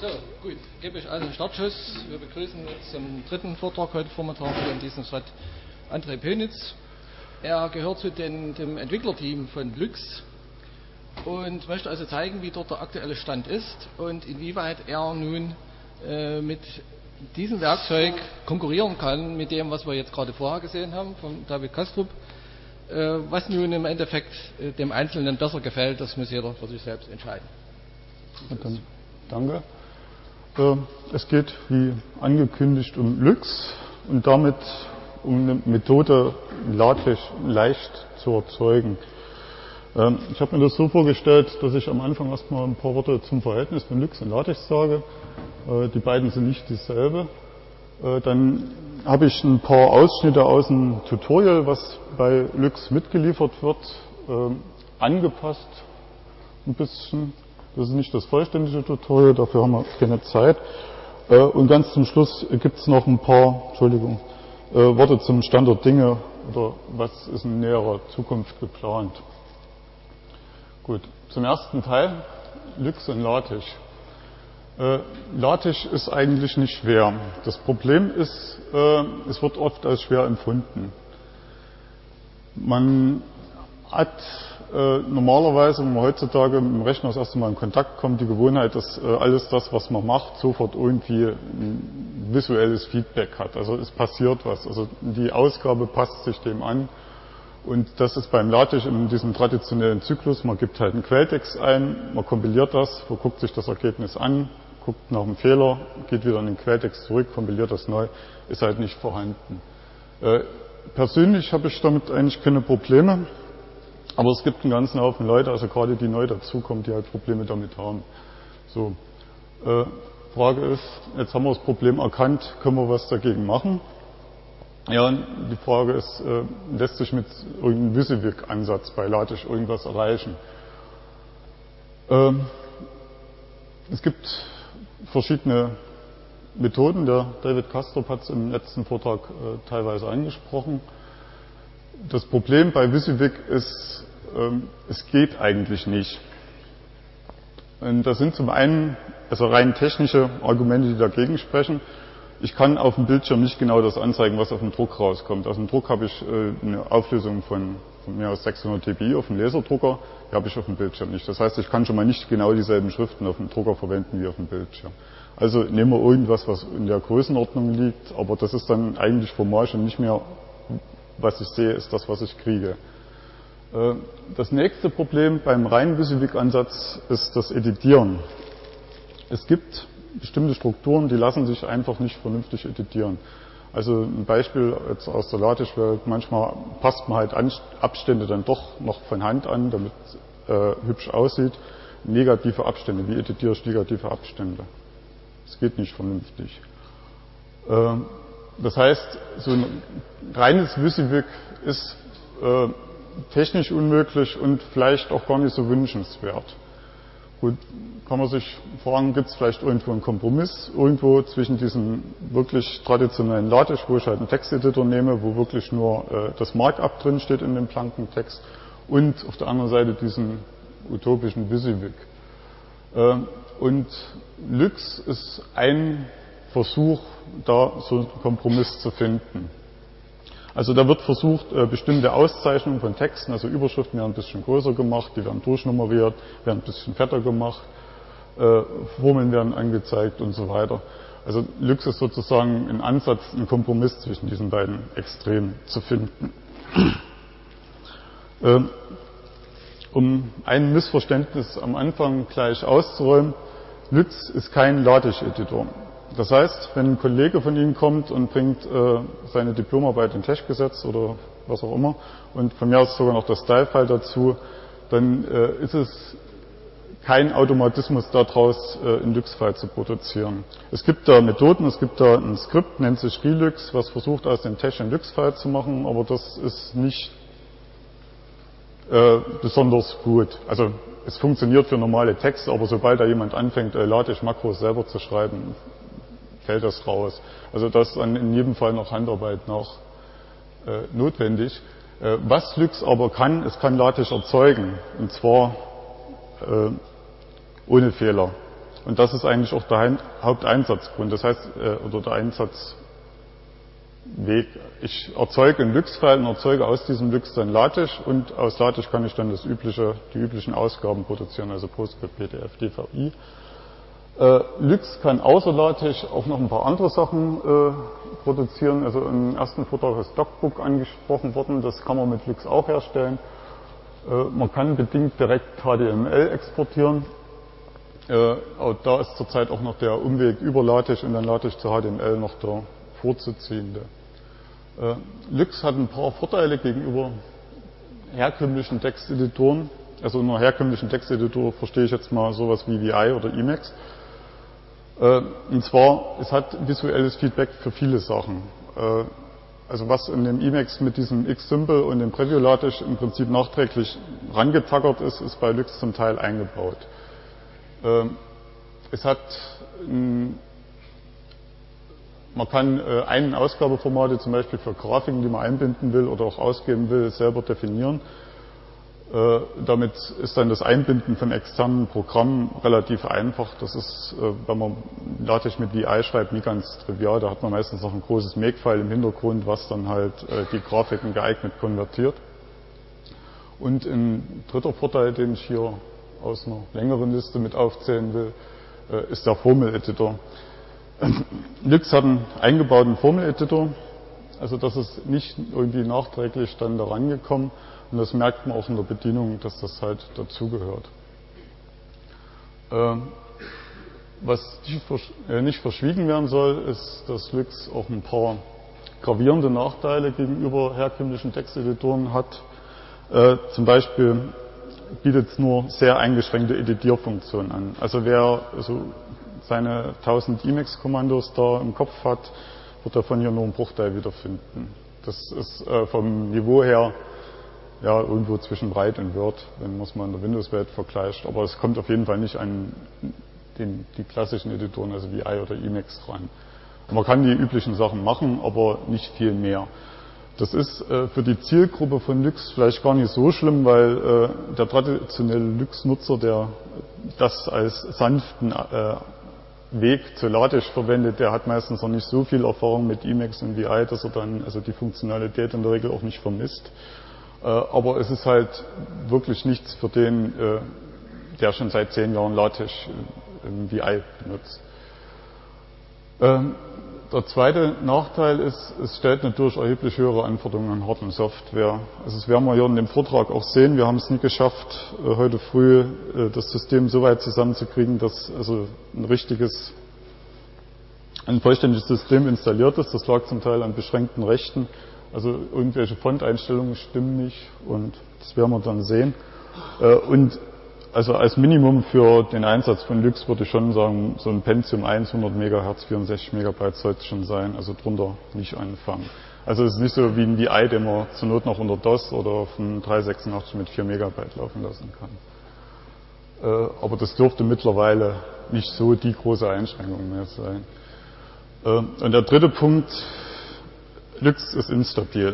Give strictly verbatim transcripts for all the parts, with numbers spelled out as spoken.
So, gut, gebe ich also einen Startschuss. Wir begrüßen jetzt zum dritten Vortrag heute Vormittag hier in diesem Slot André Pönitz. Er gehört zu den, dem Entwicklerteam von Lux und möchte also zeigen, wie dort der aktuelle Stand ist und inwieweit er nun äh, mit diesem Werkzeug konkurrieren kann mit dem, was wir jetzt gerade vorher gesehen haben von David Kastrup. Äh, was nun im Endeffekt äh, dem Einzelnen besser gefällt, das muss jeder für sich selbst entscheiden. Dann, danke. Äh, es geht, wie angekündigt, um Lux und damit um eine Methode, LaTeX leicht zu erzeugen. Ähm, ich habe mir das so vorgestellt, dass ich am Anfang erstmal ein paar Worte zum Verhältnis von Lux und LaTeX sage. Äh, die beiden sind nicht dieselbe. Äh, dann habe ich ein paar Ausschnitte aus dem Tutorial, was bei Lux mitgeliefert wird, äh, angepasst ein bisschen. Das ist nicht das vollständige Tutorial, dafür haben wir keine Zeit. Äh, und ganz zum Schluss gibt es noch ein paar, Entschuldigung, äh, Worte zum Stand der Dinge oder was ist in näherer Zukunft geplant. Gut, zum ersten Teil, Lux und LaTeX. Äh, LaTeX ist eigentlich nicht schwer. Das Problem ist, äh, es wird oft als schwer empfunden. Man hat äh, normalerweise, wenn man heutzutage mit dem Rechner das erste Mal in Kontakt kommt, die Gewohnheit, dass äh, alles das, was man macht, sofort irgendwie ein visuelles Feedback hat. Also es passiert was. Also die Ausgabe passt sich dem an. Und das ist beim LaTeX in diesem traditionellen Zyklus. Man gibt halt einen Quelltext ein, man kompiliert das, man guckt sich das Ergebnis an, guckt nach einem Fehler, geht wieder in den Quelltext zurück, kompiliert das neu, ist halt nicht vorhanden. Äh, persönlich habe ich damit eigentlich keine Probleme. Aber es gibt einen ganzen Haufen Leute, also gerade die neu dazukommen, die halt Probleme damit haben. So, äh, Frage ist, jetzt haben wir das Problem erkannt, können wir was dagegen machen? Ja, die Frage ist, äh, lässt sich mit irgendeinem WYSIWYG-Ansatz bei LaTeX irgendwas erreichen? Ähm, es gibt verschiedene Methoden, der David Kastrup hat es im letzten Vortrag äh, teilweise angesprochen. Das Problem bei WYSIWYG ist, ähm, es geht eigentlich nicht. Und das sind zum einen also rein technische Argumente, die dagegen sprechen. Ich kann auf dem Bildschirm nicht genau das anzeigen, was auf dem Druck rauskommt. Auf dem Druck habe ich äh, eine Auflösung von, von mehr als sechshundert dpi auf dem Laserdrucker, die habe ich auf dem Bildschirm nicht. Das heißt, ich kann schon mal nicht genau dieselben Schriften auf dem Drucker verwenden wie auf dem Bildschirm. Also nehmen wir irgendwas, was in der Größenordnung liegt, aber das ist dann eigentlich formal schon nicht mehr, was ich sehe, ist das, was ich kriege. Das nächste Problem beim reinen WYSIWYG-Ansatz ist das Editieren. Es gibt bestimmte Strukturen, die lassen sich einfach nicht vernünftig editieren. Also ein Beispiel jetzt aus der LaTeX-Welt, manchmal passt man halt Abstände dann doch noch von Hand an, damit äh, hübsch aussieht. Negative Abstände, wie editiere ich negative Abstände? Das geht nicht vernünftig. Äh, Das heißt, so ein reines WYSIWYG ist äh, technisch unmöglich und vielleicht auch gar nicht so wünschenswert. Gut, kann man sich fragen, gibt es vielleicht irgendwo einen Kompromiss, irgendwo zwischen diesem wirklich traditionellen LaTeX, wo ich halt einen Texteditor nehme, wo wirklich nur äh, das Markup drin steht in dem blanken Text, und auf der anderen Seite diesen utopischen WYSIWYG. Äh, und Lux ist ein Versuch, da so einen Kompromiss zu finden. Also da wird versucht, bestimmte Auszeichnungen von Texten, also Überschriften werden ein bisschen größer gemacht, die werden durchnummeriert, werden ein bisschen fetter gemacht, Formeln werden angezeigt und so weiter. Also Lux ist sozusagen ein Ansatz, einen Kompromiss zwischen diesen beiden Extremen zu finden. Um ein Missverständnis am Anfang gleich auszuräumen: Lux ist kein LaTeX-Editor. Das heißt, wenn ein Kollege von Ihnen kommt und bringt äh, seine Diplomarbeit in Text-Gesetz oder was auch immer und von mir aus sogar noch das Style-File dazu, dann äh, ist es kein Automatismus daraus, äh, ein Lux-File zu produzieren. Es gibt da Methoden, es gibt da ein Skript, nennt sich Relux, was versucht, aus dem Text ein Lux-File zu machen, aber das ist nicht äh, besonders gut. Also es funktioniert für normale Texte, aber sobald da jemand anfängt, äh, LaTeX-Makros selber zu schreiben, fällt das raus. Also da ist dann in jedem Fall noch Handarbeit noch äh, notwendig. Äh, was Lux aber kann, es kann LaTeX erzeugen, und zwar äh, ohne Fehler. Und das ist eigentlich auch der Haupteinsatzgrund. Das heißt, oder der Einsatzweg. Ich erzeuge einen Lux-File und erzeuge aus diesem Lux dann LaTeX und aus LaTeX kann ich dann das übliche, die üblichen Ausgaben produzieren, also PostScript, P D F, D V I. Äh, Lux kann außer LaTeX auch noch ein paar andere Sachen äh, produzieren. Also im ersten Vortrag ist DocBook angesprochen worden, das kann man mit Lux auch herstellen. Äh, man kann bedingt direkt H T M L exportieren. Äh, da ist zurzeit auch noch der Umweg über LaTeX und dann LaTeX zu H T M L noch der vorzuziehende. Äh, Lux hat ein paar Vorteile gegenüber herkömmlichen Texteditoren. Also unter herkömmlichen Texteditor verstehe ich jetzt mal sowas wie V I oder Emacs. Äh, und zwar, es hat visuelles Feedback für viele Sachen. Äh, also was in dem Emacs mit diesem X-Symbol und dem Preview-LaTeX im Prinzip nachträglich rangetackert ist, ist bei Lux zum Teil eingebaut. Äh, es hat ein Man kann äh, einen Ausgabeformate zum Beispiel für Grafiken, die man einbinden will oder auch ausgeben will, selber definieren. Äh, damit ist dann das Einbinden von externen Programmen relativ einfach. Das ist, äh, wenn man LaTeX mit V I schreibt, nie ganz trivial. Da hat man meistens noch ein großes Makefile im Hintergrund, was dann halt äh, die Grafiken geeignet konvertiert. Und ein dritter Vorteil, den ich hier aus einer längeren Liste mit aufzählen will, äh, ist der Formel-Editor. Lux hat einen eingebauten Formel-Editor, also das ist nicht irgendwie nachträglich dann da rangekommen und das merkt man auch in der Bedienung, dass das halt dazugehört. Ähm, was nicht verschwiegen werden soll, ist, dass Lux auch ein paar gravierende Nachteile gegenüber herkömmlichen Texteditoren hat. Äh, zum Beispiel bietet es nur sehr eingeschränkte Editierfunktionen an. Also wer also seine tausend Emacs-Kommandos da im Kopf hat, wird davon hier nur einen Bruchteil wiederfinden. Das ist äh, vom Niveau her ja irgendwo zwischen Breit und Word, wenn man es mal in der Windows-Welt vergleicht. Aber es kommt auf jeden Fall nicht an den, die klassischen Editoren, also V I oder Emacs ran. Man kann die üblichen Sachen machen, aber nicht viel mehr. Das ist äh, für die Zielgruppe von Lux vielleicht gar nicht so schlimm, weil äh, der traditionelle Lux-Nutzer, der das als sanften äh, Weg zu LaTeX verwendet, der hat meistens noch nicht so viel Erfahrung mit Emacs und V I, dass er dann also die Funktionalität in der Regel auch nicht vermisst. Äh, aber es ist halt wirklich nichts für den, äh, der schon seit zehn Jahren LaTeX im V I benutzt. Ähm, Der zweite Nachteil ist, es stellt natürlich erheblich höhere Anforderungen an Hard- und Software. Also das werden wir hier in dem Vortrag auch sehen. Wir haben es nie geschafft, heute früh das System so weit zusammenzukriegen, dass also ein richtiges, ein vollständiges System installiert ist. Das lag zum Teil an beschränkten Rechten. Also irgendwelche Font-Einstellungen stimmen nicht und das werden wir dann sehen. Und also als Minimum für den Einsatz von Lux würde ich schon sagen, so ein Pentium eins, hundert Megahertz, vierundsechzig Megabyte sollte es schon sein, also drunter nicht anfangen. Also es ist nicht so wie ein V I, den man zur Not noch unter DOS oder auf einem dreihundertsechsundachtzig mit vier Megabyte laufen lassen kann. Äh, aber das dürfte mittlerweile nicht so die große Einschränkung mehr sein. Äh, und der dritte Punkt, Lux ist instabil.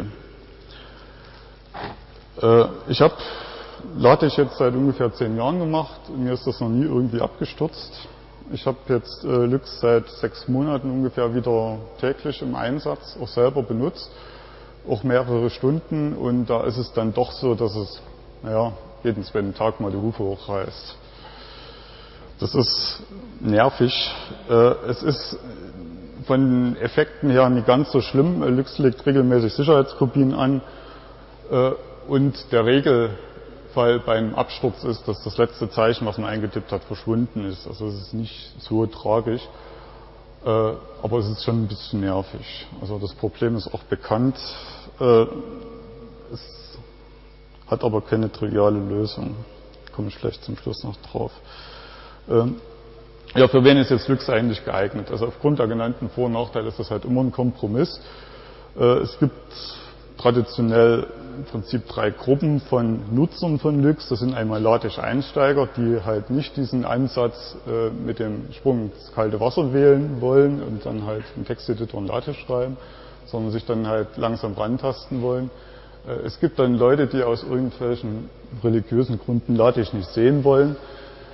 Äh, ich habe LaTeX jetzt seit ungefähr zehn Jahren gemacht. Mir ist das noch nie irgendwie abgestürzt. Ich habe jetzt äh, Lux seit sechs Monaten ungefähr wieder täglich im Einsatz, auch selber benutzt, auch mehrere Stunden. Und da ist es dann doch so, dass es naja, jeden zweiten Tag mal die Hufe hochreißt. Das ist nervig. Äh, es ist von den Effekten her nicht ganz so schlimm. Lux legt regelmäßig Sicherheitskopien an äh, und der Regel Fall beim Absturz ist, dass das letzte Zeichen, was man eingetippt hat, verschwunden ist. Also es ist nicht so tragisch, äh, aber es ist schon ein bisschen nervig. Also das Problem ist auch bekannt. Äh, es hat aber keine triviale Lösung. Da komme ich vielleicht zum Schluss noch drauf. Ähm, ja, für wen ist jetzt Lux eigentlich geeignet? Also aufgrund der genannten Vor- und Nachteile ist das halt immer ein Kompromiss. Äh, es gibt traditionell im Prinzip drei Gruppen von Nutzern von Lux. Das sind einmal LaTeX-Einsteiger, die halt nicht diesen Ansatz äh, mit dem Sprung ins kalte Wasser wählen wollen und dann halt einen Texteditor in LaTeX schreiben, sondern sich dann halt langsam rantasten wollen. Äh, es gibt dann Leute, die aus irgendwelchen religiösen Gründen LaTeX nicht sehen wollen.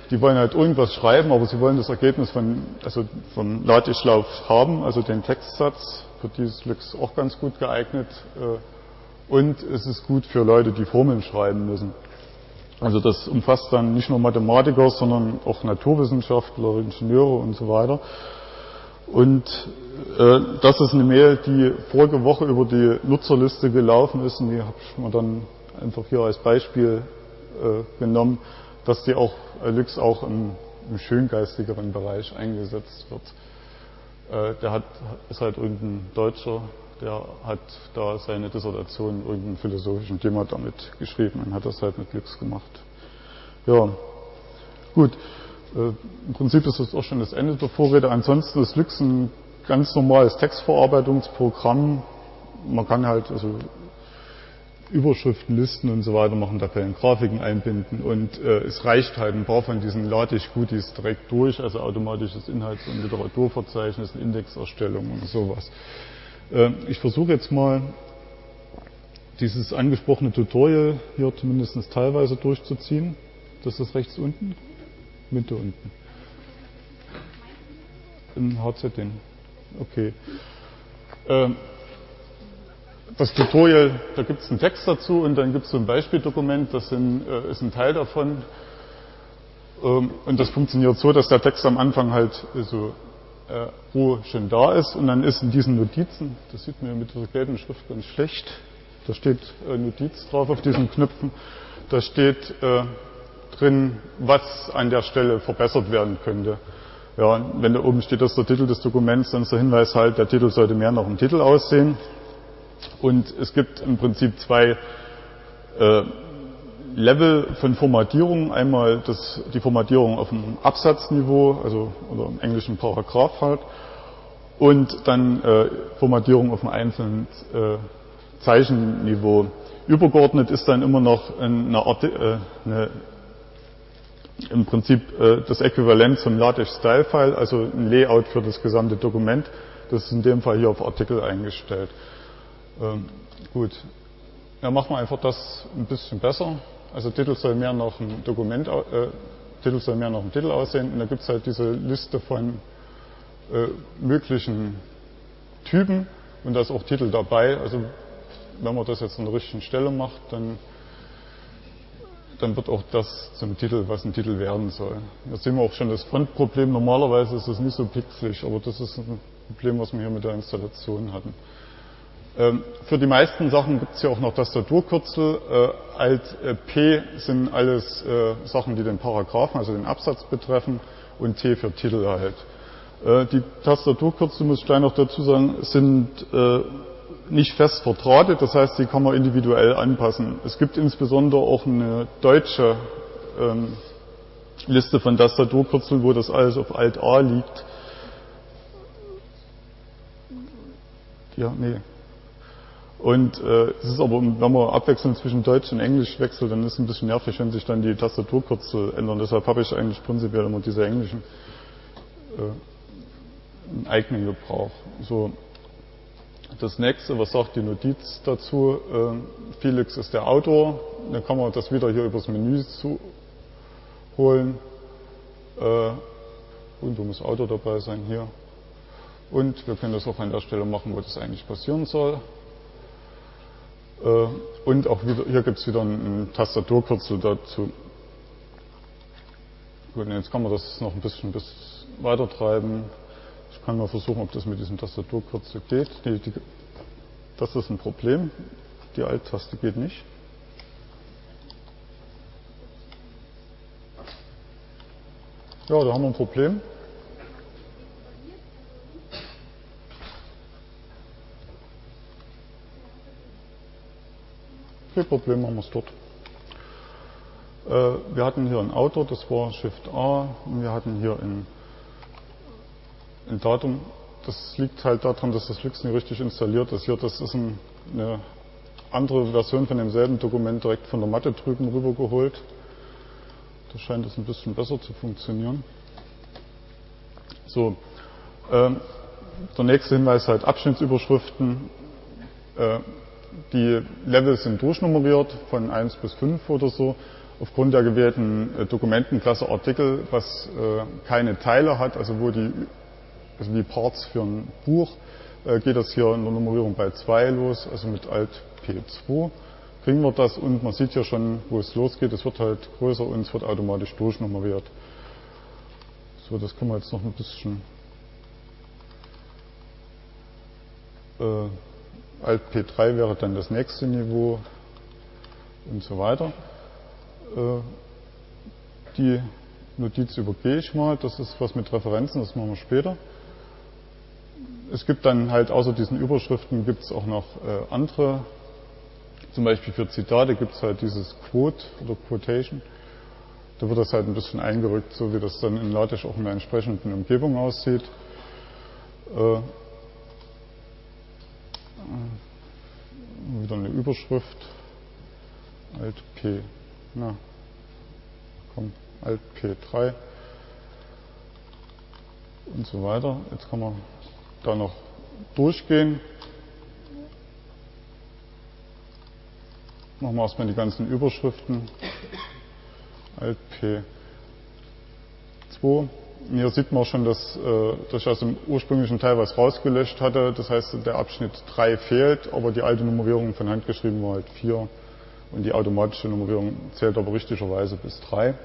die wollen halt irgendwas schreiben, aber sie wollen das Ergebnis von, also vom LaTeX-Lauf haben, also den Textsatz, für dieses Lux auch ganz gut geeignet. Und es ist gut für Leute, die Formeln schreiben müssen. Also das umfasst dann nicht nur Mathematiker, sondern auch Naturwissenschaftler, Ingenieure und so weiter. Und äh, das ist eine Mail, die vorige Woche über die Nutzerliste gelaufen ist, und die habe ich mir dann einfach hier als Beispiel äh, genommen, dass die auch äh, Lux auch im, im schöngeistigeren Bereich eingesetzt wird. Äh, der hat, ist halt irgendein Deutscher, der hat da seine Dissertation in irgendeinem philosophischen Thema damit geschrieben und hat das halt mit Lux gemacht. Ja, gut. Äh, Im Prinzip ist das auch schon das Ende der Vorrede. Ansonsten ist Lux ein ganz normales Textverarbeitungsprogramm. Man kann halt also Überschriften, Listen und so weiter machen, da können Grafiken einbinden, und äh, es reicht halt ein paar von diesen LaTeX-Goodies direkt durch, also automatisches Inhalts- und Literaturverzeichnis, Indexerstellung und sowas. Äh, ich versuche jetzt mal dieses angesprochene Tutorial hier zumindest teilweise durchzuziehen. Das ist rechts unten, Mitte unten. Im H Z N. Okay. Äh, Das Tutorial, da gibt es einen Text dazu und dann gibt es so ein Beispieldokument, das sind, äh, ist ein Teil davon. Ähm, und das funktioniert so, dass der Text am Anfang halt so äh, roh schon da ist, und dann ist in diesen Notizen, das sieht man mit dieser gelben Schrift ganz schlecht, da steht äh, Notiz drauf auf diesen Knöpfen, da steht äh, drin, was an der Stelle verbessert werden könnte. Ja, wenn da oben steht, dass der Titel des Dokuments, dann ist der Hinweis halt, der Titel sollte mehr nach dem Titel aussehen. Und es gibt im Prinzip zwei äh, Level von Formatierung. Einmal das, die Formatierung auf dem Absatzniveau, also oder im englischen Paragraph halt, und dann äh, Formatierung auf dem einzelnen äh, Zeichenniveau. Übergeordnet ist dann immer noch eine Art, äh, eine, im Prinzip äh, das Äquivalent zum LaTeX-Style-File, also ein Layout für das gesamte Dokument. Das ist in dem Fall hier auf Artikel eingestellt. Ähm, gut, ja, machen wir einfach das ein bisschen besser. Also Titel soll mehr nach dem Dokument, äh, Titel soll mehr nach dem Titel aussehen, und da gibt es halt diese Liste von äh, möglichen Typen, und da ist auch Titel dabei. Also wenn man das jetzt an der richtigen Stelle macht, dann, dann wird auch das zum Titel, was ein Titel werden soll. Da sehen wir auch schon das Frontproblem. Normalerweise ist es nicht so pixelig, aber das ist ein Problem, was wir hier mit der Installation hatten. Für die meisten Sachen gibt es ja auch noch Tastaturkürzel. Äh, Alt äh, P sind alles äh, Sachen, die den Paragraphen, also den Absatz betreffen, und T für Titel halt. Äh, die Tastaturkürzel, muss ich gleich noch dazu sagen, sind äh, nicht fest verdrahtet, das heißt, die kann man individuell anpassen. Es gibt insbesondere auch eine deutsche ähm, Liste von Tastaturkürzeln, wo das alles auf Alt A liegt. Ja, nee. Und äh, es ist aber, wenn man abwechselnd zwischen Deutsch und Englisch wechselt, dann ist es ein bisschen nervig, wenn sich dann die Tastaturkürzel ändern. Deshalb habe ich eigentlich prinzipiell immer diese englischen äh, im eigenen Gebrauch. So, das nächste, was sagt die Notiz dazu? Äh, Felix ist der Autor. Dann kann man das wieder hier übers Menü zu holen. Äh, und wo muss Autor dabei sein? Hier. Und wir können das auch an der Stelle machen, wo das eigentlich passieren soll. Und auch wieder, hier gibt es wieder ein Tastaturkürzel dazu. Gut, jetzt kann man das noch ein bisschen bis weiter treiben. Ich kann mal versuchen, ob das mit diesem Tastaturkürzel geht. Die, die, das ist ein Problem. Die Alt-Taste geht nicht. Ja, da haben wir ein Problem. Kein Problem, machen wir es dort. Äh, wir hatten hier ein Autor, das war Shift A, und wir hatten hier ein, ein Datum. Das liegt halt daran, dass das Lux nicht richtig installiert ist. Hier, das ist ein, eine andere Version von demselben Dokument direkt von der Matte drüben rübergeholt. Da scheint es ein bisschen besser zu funktionieren. So, äh, der nächste Hinweis halt Abschnittsüberschriften. Äh, Die Level sind durchnummeriert von eins bis fünf oder so. aufgrund der gewählten äh, Dokumentenklasse Artikel, was äh, keine Teile hat, also wo die, also wie Parts für ein Buch, äh, geht das hier in der Nummerierung bei zwei los, also mit Alt P zwei kriegen wir das und man sieht hier schon, wo es losgeht, es wird halt größer und es wird automatisch durchnummeriert. So, das können wir jetzt noch ein bisschen äh, Alt P drei wäre dann das nächste Niveau und so weiter. Äh, die Notiz übergehe ich mal, das ist was mit Referenzen, das machen wir später. Es gibt dann halt außer diesen Überschriften gibt es auch noch äh, andere, zum Beispiel für Zitate gibt es halt dieses Quote oder Quotation. Da wird das halt ein bisschen eingerückt, so wie das dann in LaTeX auch in der entsprechenden Umgebung aussieht. Äh, wieder eine Überschrift. Alt P, na, komm, Alt P drei und so weiter. Jetzt kann man da noch durchgehen. Machen wir erstmal die ganzen Überschriften. Alt P zwei. Hier sieht man schon, dass, äh, dass ich aus dem ursprünglichen Teil was rausgelöscht hatte. Das heißt, der Abschnitt drei fehlt, aber die alte Nummerierung von Hand geschrieben war halt vier. Und die automatische Nummerierung zählt aber richtigerweise bis drei.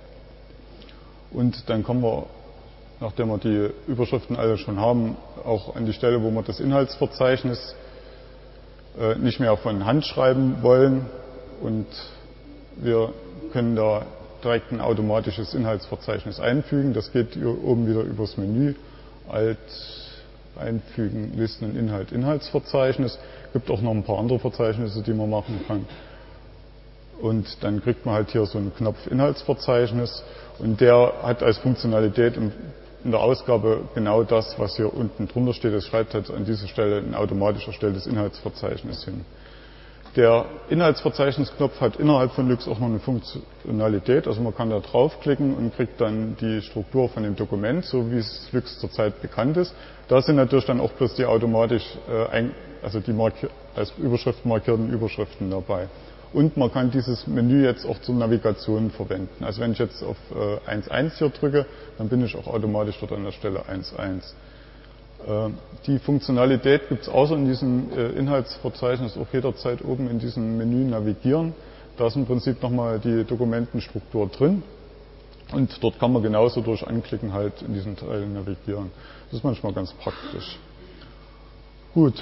Und dann kommen wir, nachdem wir die Überschriften alle schon haben, auch an die Stelle, wo wir das Inhaltsverzeichnis äh, nicht mehr von Hand schreiben wollen. Und wir können da direkt ein automatisches Inhaltsverzeichnis einfügen. Das geht hier oben wieder übers Menü. Alt, einfügen, Listen und Inhalt, Inhaltsverzeichnis. Gibt auch noch ein paar andere Verzeichnisse, die man machen kann. Und dann kriegt man halt hier so einen Knopf Inhaltsverzeichnis. Und der hat als Funktionalität in der Ausgabe genau das, was hier unten drunter steht. Es schreibt halt an dieser Stelle ein automatisch erstelltes Inhaltsverzeichnis hin. Der Inhaltsverzeichnisknopf hat innerhalb von Lux auch noch eine Funktionalität, also man kann da draufklicken und kriegt dann die Struktur von dem Dokument, so wie es Lux zurzeit bekannt ist. Da sind natürlich dann auch bloß die automatisch, äh, ein, also die als Überschrift markierten Überschriften dabei. Und man kann dieses Menü jetzt auch zur Navigation verwenden. Also wenn ich jetzt auf äh, eins Punkt eins hier drücke, dann bin ich auch automatisch dort an der Stelle eins Punkt eins. Die Funktionalität gibt es außer in diesem Inhaltsverzeichnis auch jederzeit oben in diesem Menü Navigieren. Da ist im Prinzip nochmal die Dokumentenstruktur drin und dort kann man genauso durch Anklicken halt in diesen Teil navigieren. Das ist manchmal ganz praktisch. Gut.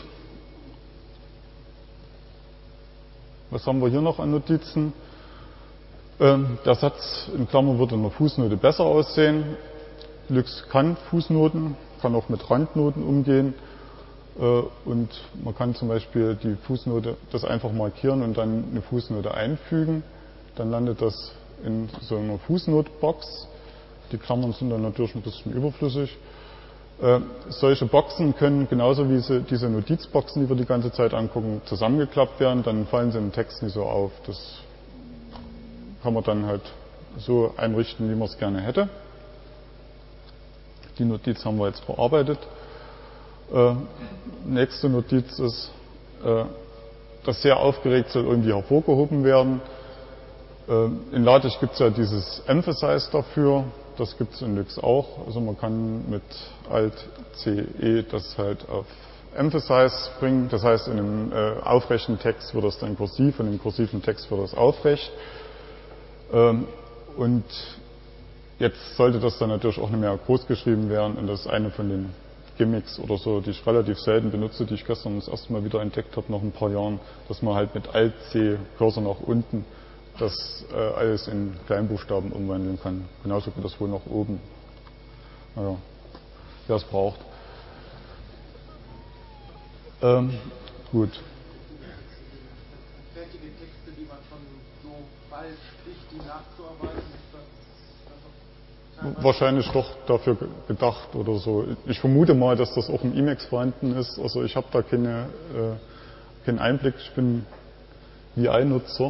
Was haben wir hier noch an Notizen? Der Satz in Klammern würde in der Fußnote besser aussehen. Lux kann Fußnoten, kann auch mit Randnoten umgehen und man kann zum Beispiel die Fußnote das einfach markieren und dann eine Fußnote einfügen. Dann landet das in so einer Fußnotebox. Die Klammern sind dann natürlich ein bisschen überflüssig. Äh, solche Boxen können genauso wie sie, diese Notizboxen, die wir die ganze Zeit angucken, zusammengeklappt werden. Dann fallen sie im Text nicht so auf. Das kann man dann halt so einrichten, wie man es gerne hätte. Die Notiz haben wir jetzt bearbeitet. Äh, nächste Notiz ist, äh, das sehr aufgeregt soll irgendwie hervorgehoben werden. Äh, in LaTeX gibt es ja dieses Emphasize dafür. Das gibt es in Lux auch. Also man kann mit Alt C E das halt auf Emphasize bringen. Das heißt, in einem äh, aufrechten Text wird das dann kursiv und im kursiven Text wird das aufrecht. Ähm, und jetzt sollte das dann natürlich auch nicht mehr groß geschrieben werden. Und das ist eine von den Gimmicks oder so, die ich relativ selten benutze, die ich gestern das erste Mal wieder entdeckt habe, nach ein paar Jahren, dass man halt mit Alt C Cursor nach unten das äh, alles in Kleinbuchstaben umwandeln kann. Genauso geht das wohl nach oben. Naja, wer es braucht. Ähm, gut. Fertige Texte, die man schon so bald spricht, die nachzuarbeiten, ist das, das Wahrscheinlich doch dafür gedacht oder so. Ich vermute mal, dass das auch im Emacs vorhanden ist. Also ich habe da keine, äh, keinen Einblick. Ich bin V I-Nutzer.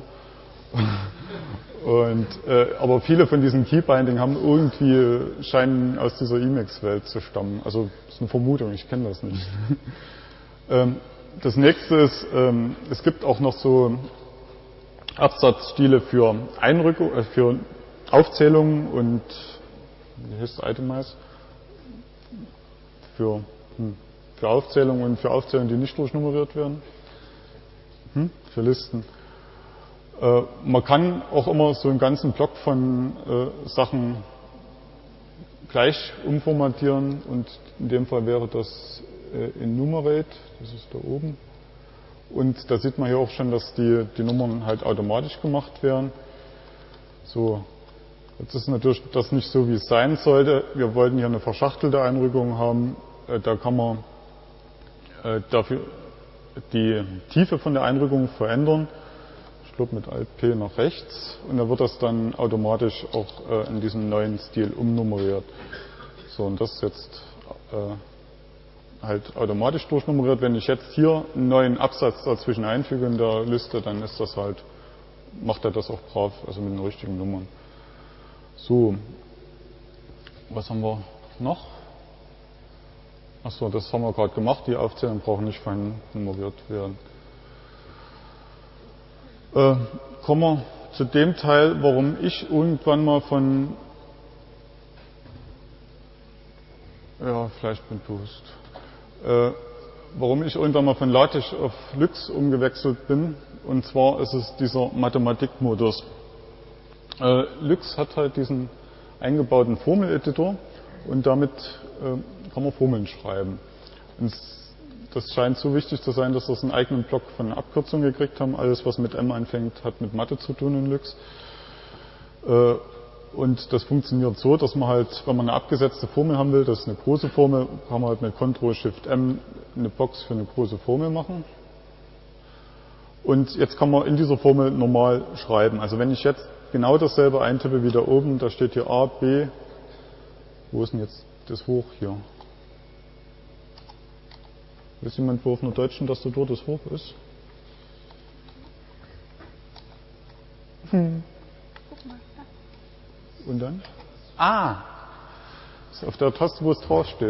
Und, äh, aber viele von diesen Keybinding haben irgendwie, scheinen aus dieser Emacs-Welt zu stammen. Also das ist eine Vermutung, ich kenne das nicht. ähm, das nächste ist, ähm, es gibt auch noch so Absatzstile für Einrückung, äh, für Aufzählungen und wie heißt es, Itemize? Für, hm, für Aufzählungen und für Aufzählungen, die nicht durchnummeriert werden. Hm, für Listen. Äh, man kann auch immer so einen ganzen Block von äh, Sachen gleich umformatieren und in dem Fall wäre das äh, enumerate, das ist da oben. Und da sieht man hier auch schon, dass die, die Nummern halt automatisch gemacht werden. So, jetzt ist natürlich das nicht so, wie es sein sollte. Wir wollten hier eine verschachtelte Einrückung haben. Äh, da kann man äh, dafür die Tiefe von der Einrückung verändern. Ich glaube mit Alt P nach rechts. Und da wird das dann automatisch auch äh, in diesem neuen Stil umnummeriert. So, und das ist jetzt äh, halt automatisch durchnummeriert. Wenn ich jetzt hier einen neuen Absatz dazwischen einfüge in der Liste, dann ist das halt, macht er das auch brav, also mit den richtigen Nummern. So, was haben wir noch? Achso, das haben wir gerade gemacht. Die Aufzählungen brauchen nicht fein nummeriert werden. Äh, kommen wir zu dem Teil, warum ich irgendwann mal von, ja, vielleicht bin bewusst, äh, warum ich irgendwann mal von LaTeX auf Lux umgewechselt bin. Und zwar ist es dieser Mathematikmodus. Äh, Lux hat halt diesen eingebauten Formeleditor und damit äh, kann man Formeln schreiben. Und das scheint so wichtig zu sein, dass wir einen eigenen Block von Abkürzungen gekriegt haben. Alles, was mit M anfängt, hat mit Mathe zu tun in Lux. Äh, Und das funktioniert so, dass man halt, wenn man eine abgesetzte Formel haben will, das ist eine große Formel, kann man halt mit Ctrl Shift M eine Box für eine große Formel machen. Und jetzt kann man in dieser Formel normal schreiben. Also wenn ich jetzt genau dasselbe eintippe wie da oben, da steht hier A, B, wo ist denn jetzt das Hoch hier? Weiß jemand, wo auf einer deutschen Tastatur das Hoch ist? Hm. Und dann? Ah! Das ist auf der Taste, wo es drauf steht.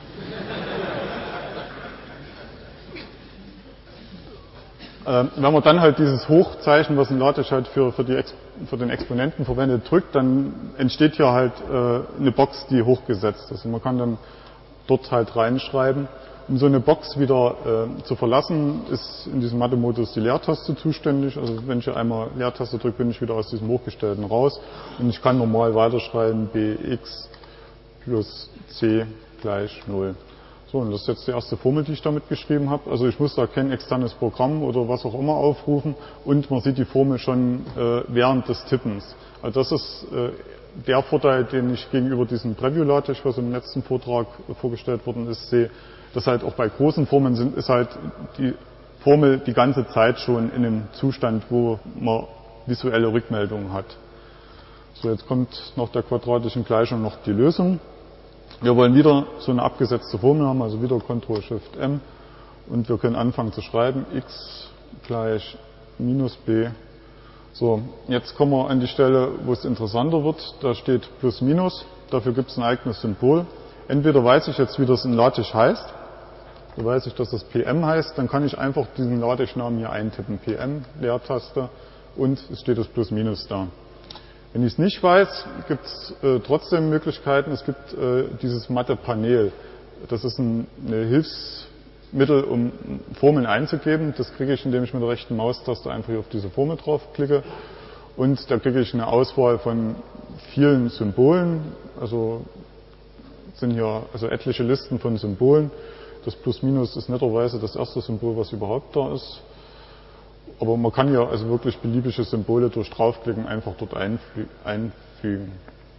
ähm, wenn man dann halt dieses Hochzeichen, was in LaTeX halt für, für, die Ex, für den Exponenten verwendet, drückt, dann entsteht hier halt äh, eine Box, die hochgesetzt ist. Und man kann dann dort halt reinschreiben. Um so eine Box wieder äh, zu verlassen, ist in diesem Mathe-Modus die Leertaste zuständig. Also wenn ich hier einmal Leertaste drücke, bin ich wieder aus diesem Hochgestellten raus. Und ich kann normal weiterschreiben, bx plus c gleich null. So, und das ist jetzt die erste Formel, die ich damit geschrieben habe. Also ich muss da kein externes Programm oder was auch immer aufrufen. Und man sieht die Formel schon äh, während des Tippens. Also das ist äh, der Vorteil, den ich gegenüber diesem Preview-LaTeX, was im letzten Vortrag vorgestellt worden ist, sehe. Das halt auch bei großen Formeln sind, ist halt die Formel die ganze Zeit schon in einem Zustand, wo man visuelle Rückmeldungen hat. So, jetzt kommt nach der quadratischen Gleichung noch die Lösung. Wir wollen wieder so eine abgesetzte Formel haben, also wieder Ctrl Shift M und wir können anfangen zu schreiben, x gleich minus b. So, jetzt kommen wir an die Stelle, wo es interessanter wird. Da steht plus minus, dafür gibt es ein eigenes Symbol. Entweder weiß ich jetzt, wie das in LaTeX heißt, so weiß ich, dass das P M heißt, dann kann ich einfach diesen LaTeX-Namen hier eintippen, P M, Leertaste, und es steht das Plus-Minus da. Wenn ich es nicht weiß, gibt es äh, trotzdem Möglichkeiten. Es gibt äh, dieses Mathe-Panel. Das ist ein eine Hilfsmittel, um Formeln einzugeben. Das kriege ich, indem ich mit der rechten Maustaste einfach hier auf diese Formel draufklicke. Und da kriege ich eine Auswahl von vielen Symbolen. Also sind hier also etliche Listen von Symbolen. Das Plus-Minus ist netterweise das erste Symbol, was überhaupt da ist. Aber man kann ja also wirklich beliebige Symbole durch draufklicken einfach dort einfügen.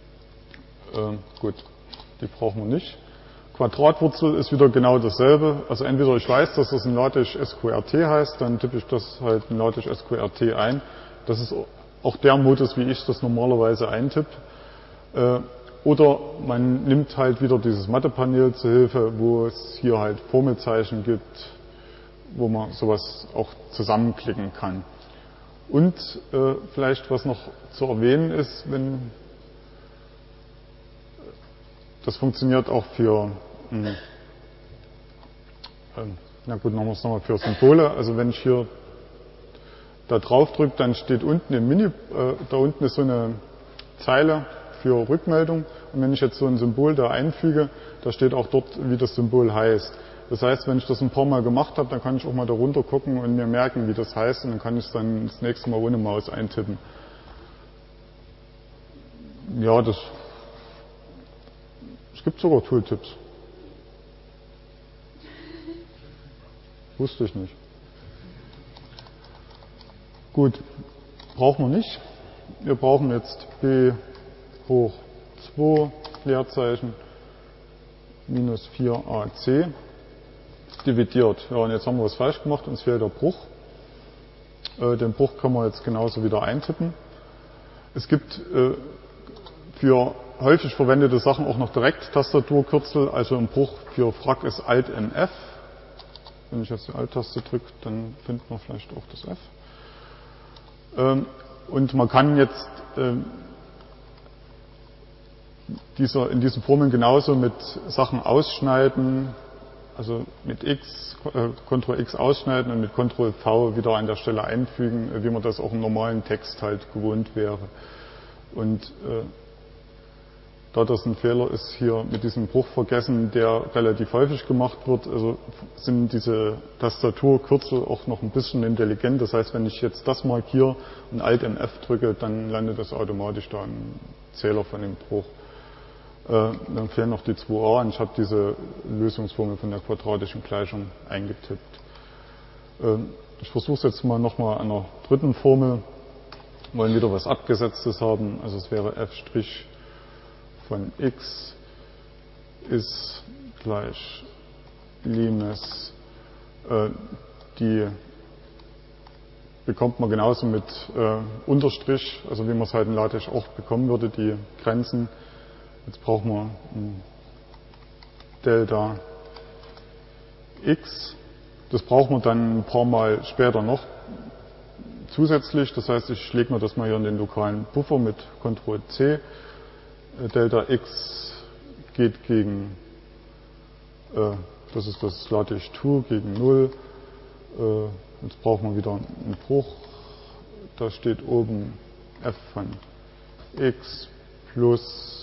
Äh, gut, die brauchen wir nicht. Quadratwurzel ist wieder genau dasselbe. Also entweder ich weiß, dass das in LaTeX S Q R T heißt, dann tippe ich das halt in LaTeX S Q R T ein. Das ist auch der Modus, wie ich das normalerweise eintippe. Äh, Oder man nimmt halt wieder dieses Mathe-Panel zur Hilfe, wo es hier halt Formelzeichen gibt, wo man sowas auch zusammenklicken kann. Und äh, vielleicht was noch zu erwähnen ist, wenn das funktioniert auch für, mh, äh, na gut, machen wir es nochmal für Symbole. Also wenn ich hier da drauf drückt, dann steht unten im Menü, äh, da unten ist so eine Zeile für Rückmeldung. Und wenn ich jetzt so ein Symbol da einfüge, da steht auch dort, wie das Symbol heißt. Das heißt, wenn ich das ein paar Mal gemacht habe, dann kann ich auch mal da runter gucken und mir merken, wie das heißt. Und dann kann ich es dann das nächste Mal ohne Maus eintippen. Ja, das, es gibt sogar Tooltips. Wusste ich nicht. Gut, brauchen wir nicht. Wir brauchen jetzt b hoch zwei Leerzeichen minus vier a c dividiert. Ja, und jetzt haben wir was falsch gemacht, uns fehlt der Bruch. Äh, den Bruch können wir jetzt genauso wieder eintippen. Es gibt äh, für häufig verwendete Sachen auch noch Direkt-Tastaturkürzel, also ein Bruch für Frac ist Alt M F. Wenn ich jetzt die Alt-Taste drücke, dann findet man vielleicht auch das F. Ähm, und man kann jetzt ähm, dieser, in diesen Formeln genauso mit Sachen ausschneiden, also mit X, äh, Ctrl X ausschneiden und mit Ctrl V wieder an der Stelle einfügen, wie man das auch im normalen Text halt gewohnt wäre. Und äh, da das ein Fehler ist hier mit diesem Bruch vergessen, der relativ häufig gemacht wird, also sind diese Tastaturkürzel auch noch ein bisschen intelligent. Das heißt, wenn ich jetzt das markiere und Alt M F drücke, dann landet das automatisch da im Zähler von dem Bruch. Äh, dann fehlen noch die zwei a und ich habe diese Lösungsformel von der quadratischen Gleichung eingetippt. Äh, ich versuche es jetzt mal nochmal an der dritten Formel. Wir wollen wieder was Abgesetztes haben, also es wäre f' von x ist gleich Limes. Äh, die bekommt man genauso mit äh, Unterstrich, also wie man es halt in LaTeX auch bekommen würde, die Grenzen. Jetzt brauchen wir ein Delta x. Das brauchen wir dann ein paar Mal später noch zusätzlich. Das heißt, ich lege mir das mal hier in den lokalen Buffer mit Ctrl C. Delta x geht gegen, äh, das ist das LaTeX zwei, gegen null. Äh, jetzt brauchen wir wieder einen Bruch. Da steht oben f von x plus,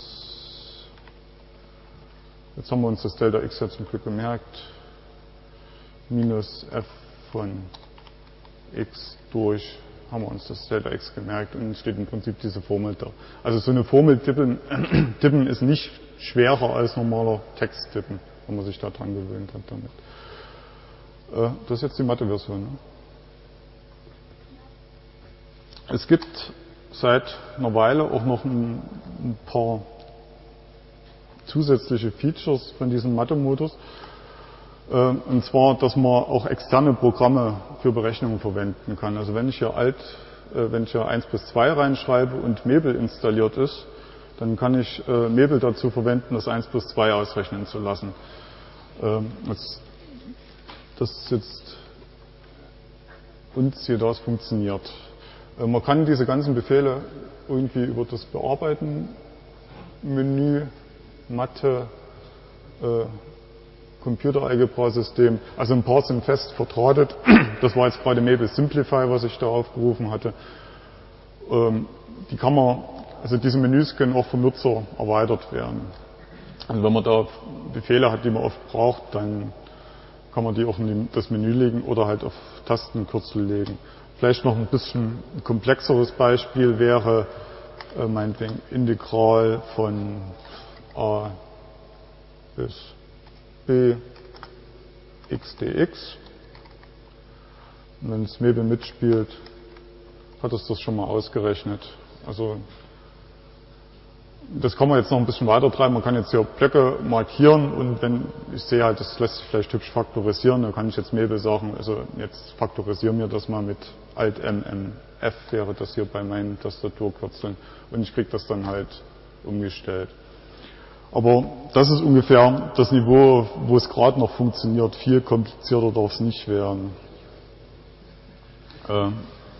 jetzt haben wir uns das Delta x ja zum Glück gemerkt, minus f von x durch, haben wir uns das Delta x gemerkt und steht im Prinzip diese Formel da. Also so eine Formel tippen, tippen ist nicht schwerer als normaler Text tippen, wenn man sich da dran gewöhnt hat damit. Äh, das ist jetzt die Mathe-Version. Ne? Es gibt seit einer Weile auch noch ein, ein paar zusätzliche Features von diesem Mathe-Modus. Und zwar, dass man auch externe Programme für Berechnungen verwenden kann. Also wenn ich hier Alt, wenn ich hier eins bis zwei reinschreibe und Mebel installiert ist, dann kann ich Mebel dazu verwenden, das eins bis zwei ausrechnen zu lassen. Das ist jetzt uns hier das funktioniert. Man kann diese ganzen Befehle irgendwie über das Bearbeiten, Menü, Mathe, Computeralgebra-System, also ein paar sind fest verdrahtet. Das war jetzt gerade Mebel Simplify, was ich da aufgerufen hatte. Die kann man, also diese Menüs können auch vom Nutzer erweitert werden. Also wenn man da Befehle hat, die man oft braucht, dann kann man die auch in das Menü legen oder halt auf Tastenkürzel legen. Vielleicht noch ein bisschen ein komplexeres Beispiel wäre äh, meinetwegen Integral von a bis b x dx. Und wenn das Mebel mitspielt, hat es das schon mal ausgerechnet. Also das kann man jetzt noch ein bisschen weiter treiben. Man kann jetzt hier Blöcke markieren und wenn ich sehe halt, das lässt sich vielleicht hübsch faktorisieren, dann kann ich jetzt Mebel sagen, also jetzt faktorisieren wir das mal mit Alt M M F, wäre das hier bei meinen Tastaturkürzeln und ich kriege das dann halt umgestellt. Aber das ist ungefähr das Niveau, wo es gerade noch funktioniert. Viel komplizierter darf es nicht werden. Äh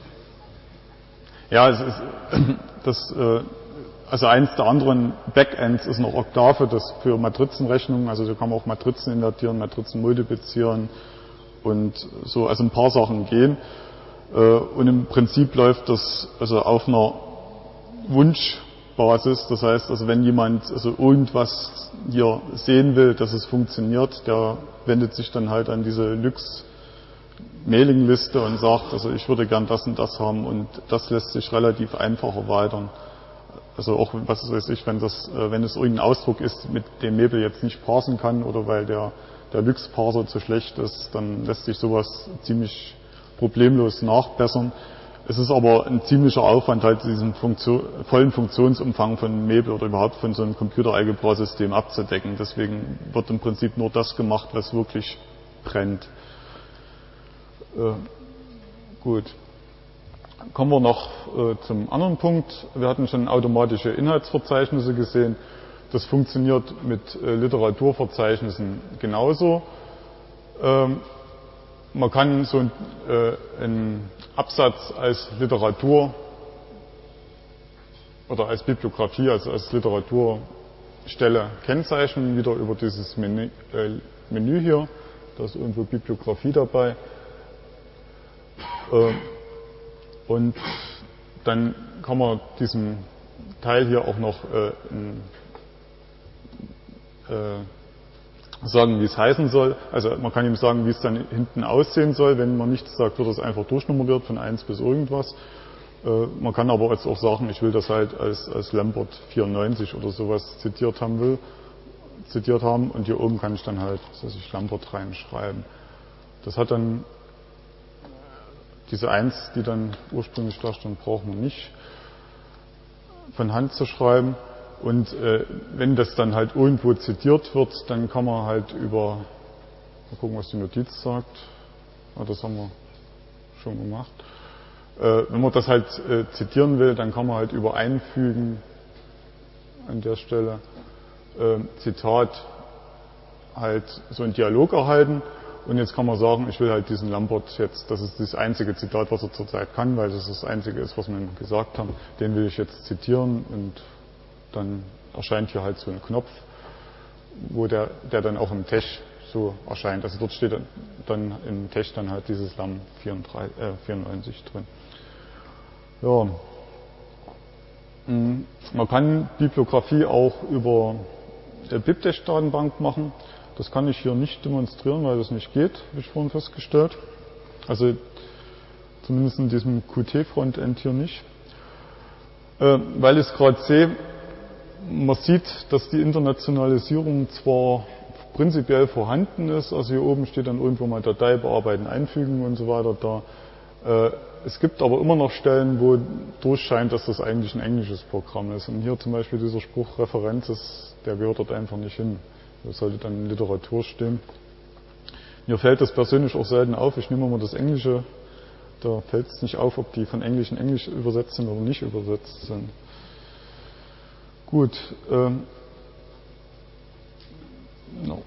ja, es ist das äh, also eins der anderen Backends ist noch Octave, das für Matrizenrechnungen, also da kann man auch Matrizen invertieren, Matrizen multiplizieren und so, also ein paar Sachen gehen. Und im Prinzip läuft das also auf einer Wunschbasis. Das heißt, also wenn jemand also irgendwas hier sehen will, dass es funktioniert, der wendet sich dann halt an diese Lux Mailingliste und sagt, also ich würde gern das und das haben, und das lässt sich relativ einfach erweitern. Also auch, was weiß ich, wenn das, wenn es irgendein Ausdruck ist, mit dem Mabel jetzt nicht parsen kann oder weil der, der Lux-Parser zu schlecht ist, dann lässt sich sowas ziemlich problemlos nachbessern. Es ist aber ein ziemlicher Aufwand, halt diesen Funktion, vollen Funktionsumfang von Mabel oder überhaupt von so einem Computer-Algebra-System abzudecken. Deswegen wird im Prinzip nur das gemacht, was wirklich brennt. Äh, gut. Kommen wir noch äh, zum anderen Punkt. Wir hatten schon automatische Inhaltsverzeichnisse gesehen. Das funktioniert mit äh, Literaturverzeichnissen genauso. Ähm, man kann so ein, äh, einen Absatz als Literatur oder als Bibliografie, also als Literaturstelle kennzeichnen, wieder über dieses Menü, äh, Menü hier. Da ist irgendwo Bibliografie dabei. Äh, Und dann kann man diesem Teil hier auch noch äh, in, äh, sagen, wie es heißen soll. Also man kann ihm sagen, wie es dann hinten aussehen soll. Wenn man nichts sagt, wird es einfach durchnummeriert von eins bis irgendwas. Äh, man kann aber jetzt auch sagen, ich will das halt als, als Lambert vierundneunzig oder sowas zitiert haben will, zitiert haben. Und hier oben kann ich dann halt, dass ich Lambert reinschreiben. Das hat dann diese eins, die dann ursprünglich da stand, braucht man nicht von Hand zu schreiben. Und äh, wenn das dann halt irgendwo zitiert wird, dann kann man halt über, mal gucken, was die Notiz sagt. Ah, das haben wir schon gemacht. Äh, wenn man das halt äh, zitieren will, dann kann man halt über Einfügen an der Stelle äh, Zitat halt so einen Dialog erhalten. Und jetzt kann man sagen, ich will halt diesen Lambert jetzt, das ist das einzige Zitat, was er zurzeit kann, weil das das einzige ist, was wir ihm gesagt haben, den will ich jetzt zitieren, und dann erscheint hier halt so ein Knopf, wo der, der dann auch im Text so erscheint. Also dort steht dann im Text dann halt dieses Lam vierundneunzig drin. Ja. Man kann Bibliografie auch über der BibTeX-Datenbank machen. Das kann ich hier nicht demonstrieren, weil das nicht geht, habe ich vorhin festgestellt. Also zumindest in diesem Q T-Frontend hier nicht. Äh, weil ich es gerade sehe, man sieht, dass die Internationalisierung zwar prinzipiell vorhanden ist, also hier oben steht dann irgendwo mal Datei bearbeiten, einfügen und so weiter da. Äh, es gibt aber immer noch Stellen, wo durchscheint, dass das eigentlich ein englisches Programm ist. Und hier zum Beispiel dieser Spruch References, der gehört dort einfach nicht hin. Das sollte dann in Literatur stehen. Mir fällt das persönlich auch selten auf. Ich nehme mal das Englische. Da fällt es nicht auf, ob die von Englisch in Englisch übersetzt sind oder nicht übersetzt sind. Gut. Ähm, no.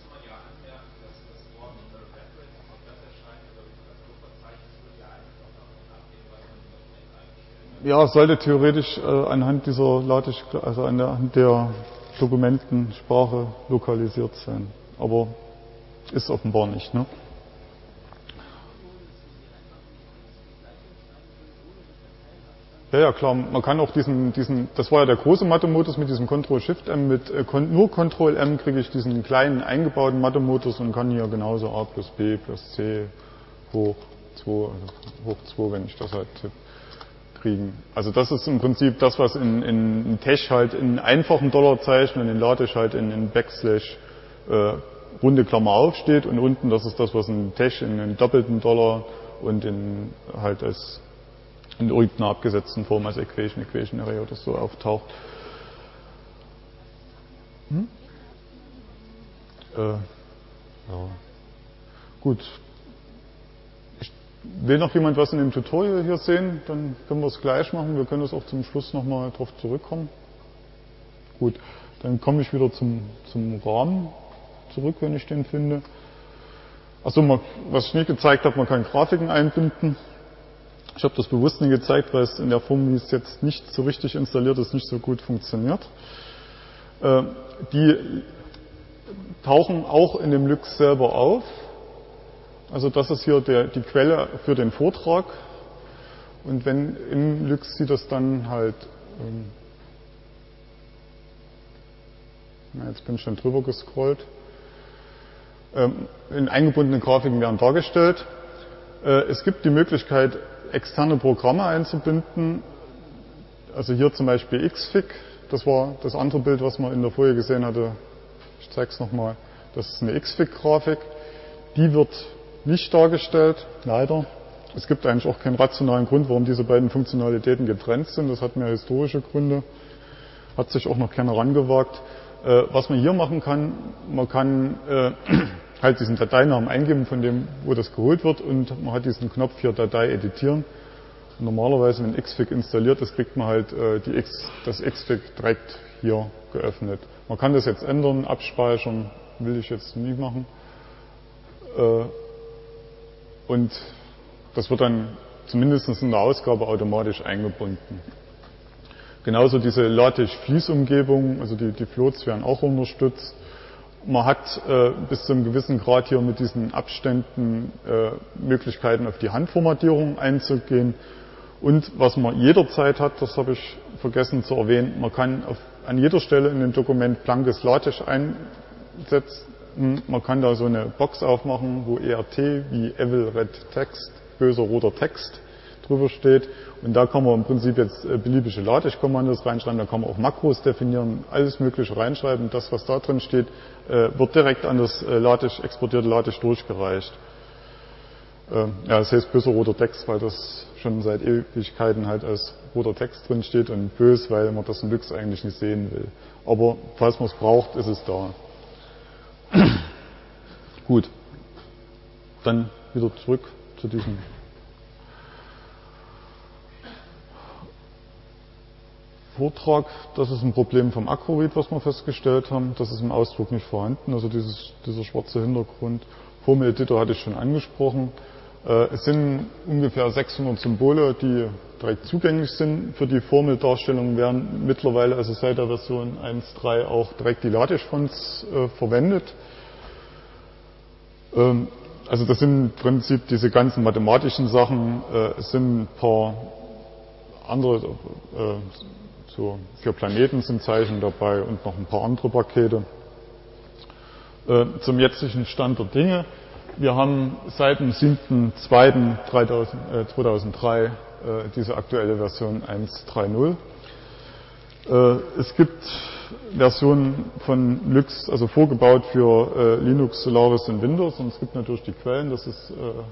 Ja, sollte theoretisch äh, anhand dieser Latisch, also anhand der Dokumentensprache lokalisiert sein. Aber ist offenbar nicht, ne? Ja, ja, klar. Man kann auch diesen, diesen, das war ja der große Mathe-Modus mit diesem Ctrl-Shift-M, mit äh, nur Ctrl-M kriege ich diesen kleinen eingebauten Mathe-Modus und kann hier genauso A plus B plus C hoch zwei, also hoch zwei, wenn ich das halt tippe, kriegen. Also das ist im Prinzip das, was in, in, in Tesch halt in einfachen Dollarzeichen und in Latisch halt in, in Backslash äh, runde Klammer auf steht, und unten das ist das, was in Tesch in einen doppelten Dollar und in halt als in irgendeiner abgesetzten Form als Equation, Equation Array oder so auftaucht. Hm? Äh, ja. Gut. Ich, will noch jemand was in dem Tutorial hier sehen? Dann können wir es gleich machen. Wir können das auch zum Schluss nochmal drauf zurückkommen. Gut. Dann komme ich wieder zum, zum Rahmen zurück, wenn ich den finde. Achso, was ich nicht gezeigt habe, man kann Grafiken einbinden. Ich habe das bewusst nicht gezeigt, weil es in der Form, wie es jetzt nicht so richtig installiert ist, nicht so gut funktioniert. Äh, die tauchen auch in dem Lux selber auf. Also das ist hier der, die Quelle für den Vortrag, und wenn in Lux sie das dann halt, ähm, na, jetzt bin ich schon drüber gescrollt, ähm, in eingebundenen Grafiken werden dargestellt. Äh, es gibt die Möglichkeit, externe Programme einzubinden, also hier zum Beispiel Xfig, das war das andere Bild, was man in der Folie gesehen hatte, ich zeige es nochmal, das ist eine Xfig-Grafik, die wird nicht dargestellt, leider. Es gibt eigentlich auch keinen rationalen Grund, warum diese beiden Funktionalitäten getrennt sind, das hat mehr historische Gründe, hat sich auch noch keiner rangewagt. Äh, was man hier machen kann, man kann äh, halt diesen Dateinamen eingeben, von dem, wo das geholt wird, und man hat diesen Knopf hier Datei editieren. Und normalerweise, wenn Xfig installiert ist, kriegt man halt äh, die X, das Xfig direkt hier geöffnet. Man kann das jetzt ändern, abspeichern, will ich jetzt nie machen. Äh, und das wird dann zumindest in der Ausgabe automatisch eingebunden. Genauso diese LaTeX-Fließumgebung, also die, die Floats werden auch unterstützt. Man hat äh, bis zu einem gewissen Grad hier mit diesen Abständen äh, Möglichkeiten, auf die Handformatierung einzugehen. Und was man jederzeit hat, das habe ich vergessen zu erwähnen, man kann auf, an jeder Stelle in dem Dokument blankes LaTeX einsetzen. Man kann da so eine Box aufmachen, wo E R T wie Evil Red Text, böser roter Text, drüber steht. Und da kann man im Prinzip jetzt beliebige LaTeX-Kommandos reinschreiben, da kann man auch Makros definieren, alles Mögliche reinschreiben. Das, was da drin steht, wird direkt an das LaTeX, exportierte LaTeX durchgereicht. Ja, das heißt böser roter Text, weil das schon seit Ewigkeiten halt als roter Text drin steht, und bös, weil man das in Lux eigentlich nicht sehen will. Aber falls man es braucht, ist es da. Gut. Dann wieder zurück zu diesem Vortrag. Das ist ein Problem vom Acroread, was wir festgestellt haben. Das ist im Ausdruck nicht vorhanden, also dieses, dieser schwarze Hintergrund. Formel-Editor hatte ich schon angesprochen. Es sind ungefähr sechshundert Symbole, die direkt zugänglich sind für die Formeldarstellung, werden mittlerweile, also seit der Version eins Punkt drei, auch direkt die LaTeX-Fonts äh, verwendet. Ähm, also das sind im Prinzip diese ganzen mathematischen Sachen, äh, es sind ein paar andere, äh, so für Planeten sind Zeichen dabei und noch ein paar andere Pakete. Äh, zum jetzigen Stand der Dinge. Wir haben seit dem siebten zweiten zweitausenddrei äh, diese aktuelle Version eins Punkt drei Punkt null. Äh, es gibt Versionen von Lux, also vorgebaut für äh, Linux, Solaris und Windows, und es gibt natürlich die Quellen, das ist äh,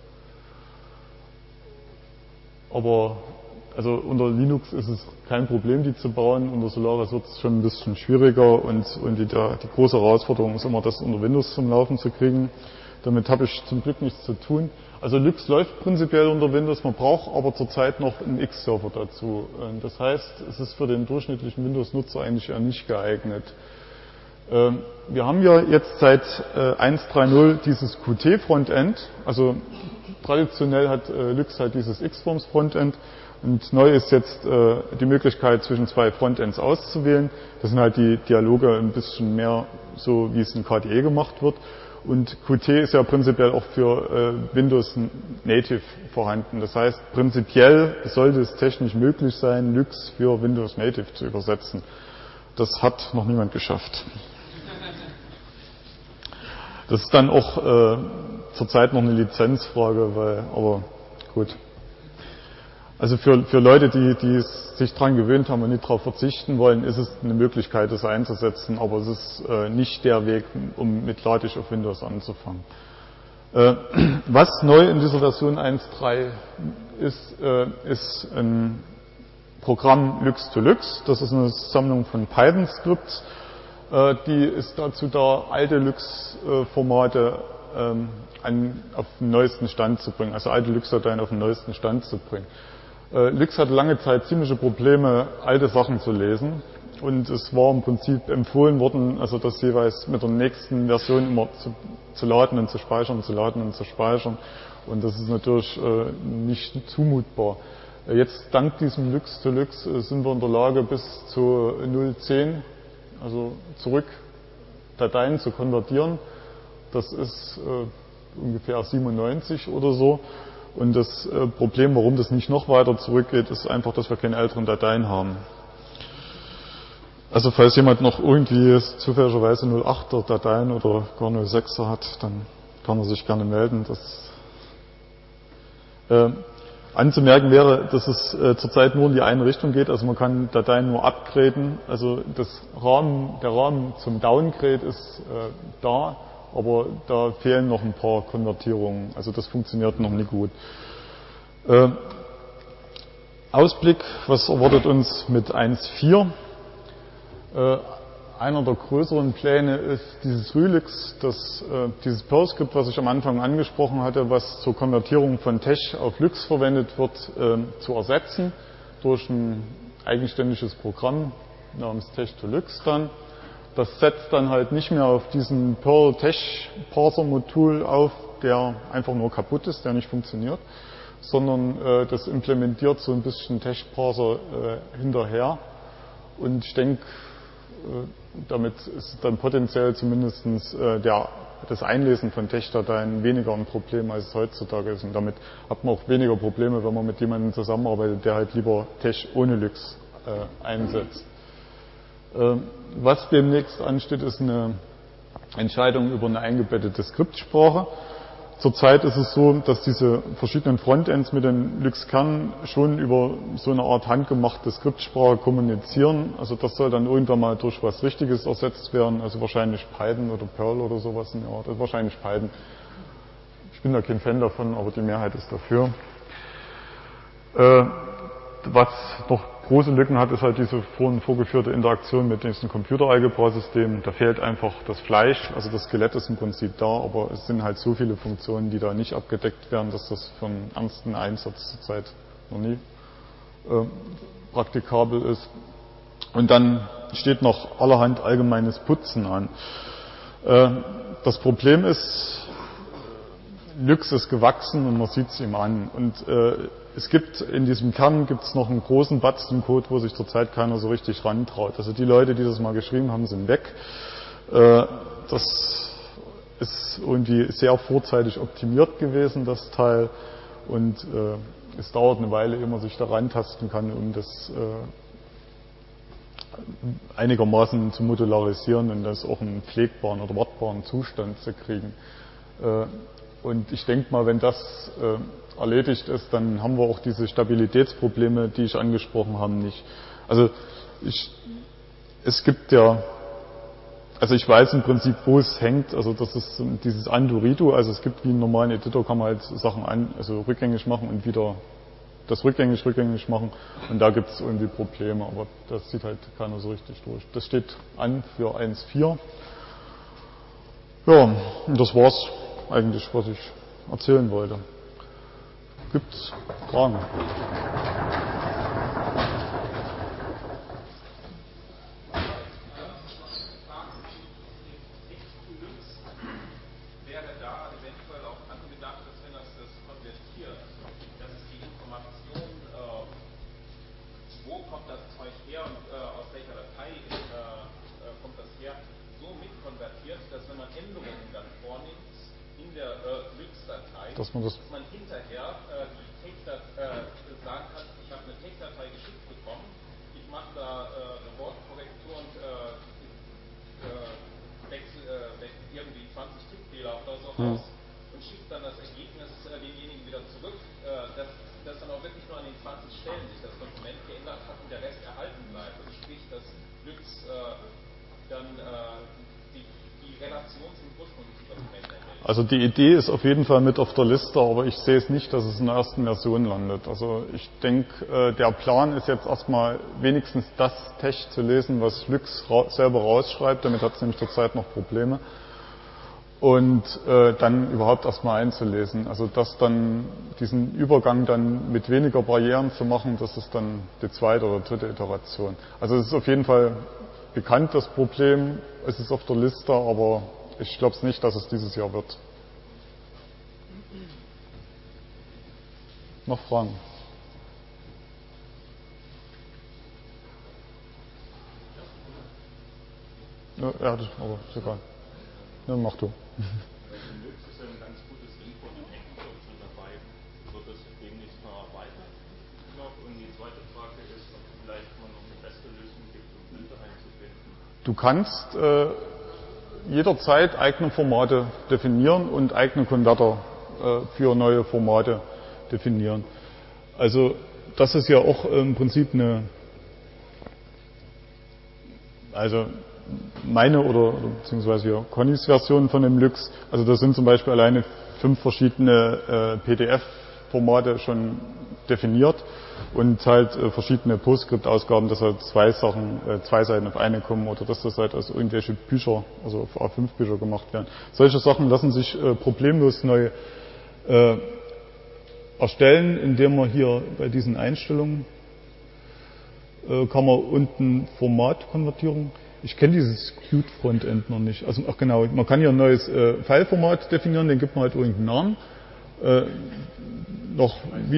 aber also unter Linux ist es kein Problem, die zu bauen, unter Solaris wird es schon ein bisschen schwieriger, und, und die, der, die große Herausforderung ist immer, das unter Windows zum Laufen zu kriegen. Damit habe ich zum Glück nichts zu tun. Also Lux läuft prinzipiell unter Windows, man braucht aber zurzeit noch einen X-Server dazu. Das heißt, es ist für den durchschnittlichen Windows-Nutzer eigentlich eher nicht geeignet. Wir haben ja jetzt seit eins Punkt drei Punkt null dieses Qt Frontend, also traditionell hat Lux halt dieses Xforms Frontend, und neu ist jetzt die Möglichkeit, zwischen zwei Frontends auszuwählen. Das sind halt die Dialoge ein bisschen mehr so, wie es in K D E gemacht wird. Und Qt ist ja prinzipiell auch für äh, Windows Native vorhanden. Das heißt, prinzipiell sollte es technisch möglich sein, Lux für Windows Native zu übersetzen. Das hat noch niemand geschafft. Das ist dann auch äh, zurzeit noch eine Lizenzfrage, weil, aber gut. Also für, für Leute, die, die sich daran gewöhnt haben und nicht darauf verzichten wollen, ist es eine Möglichkeit, das einzusetzen, aber es ist äh, nicht der Weg, um mit LaTeX auf Windows anzufangen. Äh, was neu in dieser Version eins Punkt drei ist, äh, ist ein Programm Lux to Lux. Das ist eine Sammlung von Python-Skripts. Äh, die ist dazu da, alte Lux-Formate ähm, an, auf den neuesten Stand zu bringen, also alte Lux-Dateien auf den neuesten Stand zu bringen. Lux hatte lange Zeit ziemliche Probleme, alte Sachen zu lesen, und es war im Prinzip empfohlen worden, also das jeweils mit der nächsten Version immer zu, zu laden und zu speichern, zu laden und zu speichern, und das ist natürlich äh, nicht zumutbar. Jetzt dank diesem Lux to Lux sind wir in der Lage, bis zu null Punkt zehn, also zurück Dateien zu konvertieren. Das ist äh, ungefähr siebenundneunzig oder so. Und das äh, Problem, warum das nicht noch weiter zurückgeht, ist einfach, dass wir keine älteren Dateien haben. Also falls jemand noch irgendwie zufälligerweise null Komma achter Dateien oder gar null Komma sechser hat, dann kann er sich gerne melden. Das, äh, anzumerken wäre, dass es äh, zurzeit nur in die eine Richtung geht. Also man kann Dateien nur upgraden. Also das Rahmen, der Rahmen zum Downgrade ist äh, da, aber da fehlen noch ein paar Konvertierungen. Also das funktioniert noch nicht gut. Äh, Ausblick, was erwartet uns mit eins Punkt vier? Äh, einer der größeren Pläne ist dieses Rülix, das, äh, dieses Perl-Skript, was ich am Anfang angesprochen hatte, was zur Konvertierung von Tesh auf Lux verwendet wird, äh, zu ersetzen durch ein eigenständiges Programm namens Tesh to Lux dann. Das setzt dann halt nicht mehr auf diesen Perl-Tesh-Parser-Modul auf, der einfach nur kaputt ist, der nicht funktioniert, sondern äh, das implementiert so ein bisschen Tesh-Parser äh, hinterher. Und ich denke, damit ist dann potenziell zumindest äh, der, das Einlesen von Tesh-Dateien weniger ein Problem, als es heutzutage ist. Und damit hat man auch weniger Probleme, wenn man mit jemandem zusammenarbeitet, der halt lieber Tesh ohne Lux äh, einsetzt. Äh, was demnächst ansteht, ist eine Entscheidung über eine eingebettete Skriptsprache. Zurzeit ist es so, dass diese verschiedenen Frontends mit den Lux-Kernen schon über so eine Art handgemachte Skriptsprache kommunizieren. Also das soll dann irgendwann mal durch was Richtiges ersetzt werden, also wahrscheinlich Python oder Perl oder sowas in der Art. Also wahrscheinlich Python. Ich bin da kein Fan davon, aber die Mehrheit ist dafür. Äh, was noch große Lücken hat, ist halt diese vorhin vorgeführte Interaktion mit diesem Computer-Algebra-System. Da fehlt einfach das Fleisch, also das Skelett ist im Prinzip da, aber es sind halt so viele Funktionen, die da nicht abgedeckt werden, dass das für einen ernsten Einsatz zurzeit noch nie äh, praktikabel ist. Und dann steht noch allerhand allgemeines Putzen an. Äh, das Problem ist, Lux ist gewachsen und man sieht es ihm an. Und äh, es gibt in diesem Kern gibt es noch einen großen Batzen Code, wo sich zurzeit keiner so richtig rantraut. Also die Leute, die das mal geschrieben haben, sind weg. Äh, das ist irgendwie sehr vorzeitig optimiert gewesen, das Teil. Und äh, es dauert eine Weile, ehe man sich da rantasten kann, um das äh, einigermaßen zu modularisieren und das auch einen pflegbaren oder wartbaren Zustand zu kriegen. Äh, und ich denke mal, wenn das äh, erledigt ist, dann haben wir auch diese Stabilitätsprobleme, die ich angesprochen habe, nicht. Also ich, es gibt ja, also ich weiß im Prinzip, wo es hängt, also das ist dieses Undo-Redo, also es gibt wie einen normalen Editor, kann man halt Sachen an, also rückgängig machen und wieder das rückgängig, rückgängig machen und da gibt es irgendwie Probleme, aber das sieht halt keiner so richtig durch. Das steht an für eins Punkt vier. Ja, und das war's eigentlich, was ich erzählen wollte. Gibt es Fragen? Wäre da eventuell auch angedacht, dass wenn das das konvertiert, dass es die Information, äh, wo kommt das Zeug her und äh, aus welcher Datei äh, kommt das her, so mitkonvertiert, dass wenn man Änderungen dann vornimmt in der äh, Lux-Datei, dass man, das dass man hinterher äh, die Textdatei äh, sagen kann, ich habe eine Textdatei geschickt bekommen, ich mache da äh, eine Wortkorrektur und äh, äh, wechsel, äh, wechsel irgendwie zwanzig Tippfehler oder so hm. raus und schickt dann das Ergebnis äh, demjenigen wieder zurück, äh, dass, dass dann auch wirklich nur an den zwanzig Stellen sich das Dokument geändert hat und der Rest erhalten bleibt. Also sprich, dass Lux äh, dann äh, die, die Relation zum ursprünglichen Dokument erhält. Also die Idee ist auf jeden Fall mit auf der Liste, aber ich sehe es nicht, dass es in der ersten Version landet. Also ich denke, der Plan ist jetzt erstmal wenigstens das Text zu lesen, was Lux selber rausschreibt. Damit hat es nämlich zurzeit noch Probleme. Und äh, dann überhaupt erstmal einzulesen. Also das dann, diesen Übergang dann mit weniger Barrieren zu machen, das ist dann die zweite oder dritte Iteration. Also es ist auf jeden Fall bekannt, das Problem. Es ist auf der Liste, aber ich glaube es nicht, dass es dieses Jahr wird. Noch Fragen? Ja, ja, aber ist egal. Ja, mach du. Lux ist ja ein ganz gutes Input und Export dabei. Wird zweite Frage ist, ob vielleicht man noch eine bessere Lösung gibt, um Blinde einzubinden. Du kannst äh, jederzeit eigene Formate definieren und eigene Konverter äh, für neue Formate definieren. Also das ist ja auch im Prinzip eine, also meine oder, oder beziehungsweise ja, Connys Version von dem Lux. Also das sind zum Beispiel alleine fünf verschiedene äh, P D F-Formate schon definiert und halt äh, verschiedene PostScript-Ausgaben, dass halt zwei Sachen, äh, zwei Seiten auf eine kommen oder dass das halt aus irgendwelche Bücher, also auf A fünf Bücher gemacht werden. Solche Sachen lassen sich äh, problemlos neu äh, erstellen, indem man hier bei diesen Einstellungen äh, kann man unten Formatkonvertierung. Ich kenne dieses Qt Frontend noch nicht. Also ach genau, man kann hier ein neues äh, Fileformat definieren, den gibt man halt irgendeinen Namen. Äh, noch wie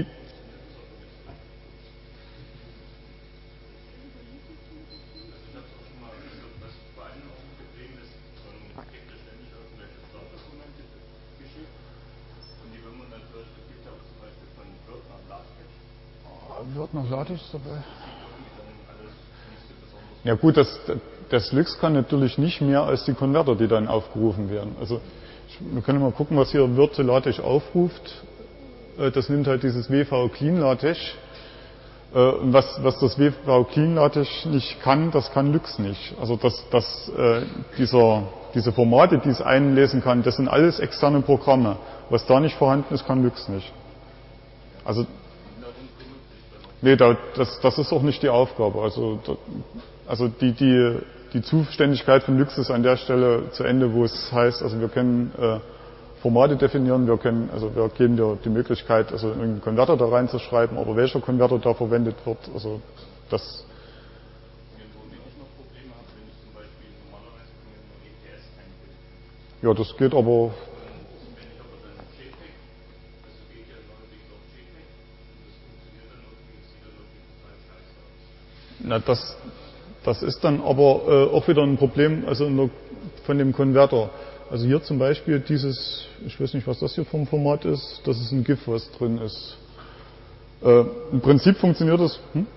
Word nach LaTeX dabei. Ja gut, das, das Lux kann natürlich nicht mehr als die Konverter, die dann aufgerufen werden. Also ich, wir können mal gucken, was hier Word zu LaTeX aufruft. Das nimmt halt dieses W V Clean LaTeX. Und was, was das W V Clean LaTeX nicht kann, das kann Lux nicht. Also dass, dass äh, dieser, diese Formate, die es einlesen kann, das sind alles externe Programme. Was da nicht vorhanden ist, kann Lux nicht. Also nee, da, das, das ist auch nicht die Aufgabe. Also, da, also die, die, die Zuständigkeit von Lux ist an der Stelle zu Ende, wo es heißt, also wir können äh, Formate definieren, wir können, also wir geben dir die Möglichkeit, also einen Konverter da reinzuschreiben, aber welcher Konverter da verwendet wird, also das. Ja, das geht aber. Na, das, das ist dann aber äh, auch wieder ein Problem, also in der, von dem Konverter. Also hier zum Beispiel dieses, ich weiß nicht, was das hier vom Format ist, das ist ein GIF, was drin ist. Äh, Im Prinzip funktioniert das. Hm?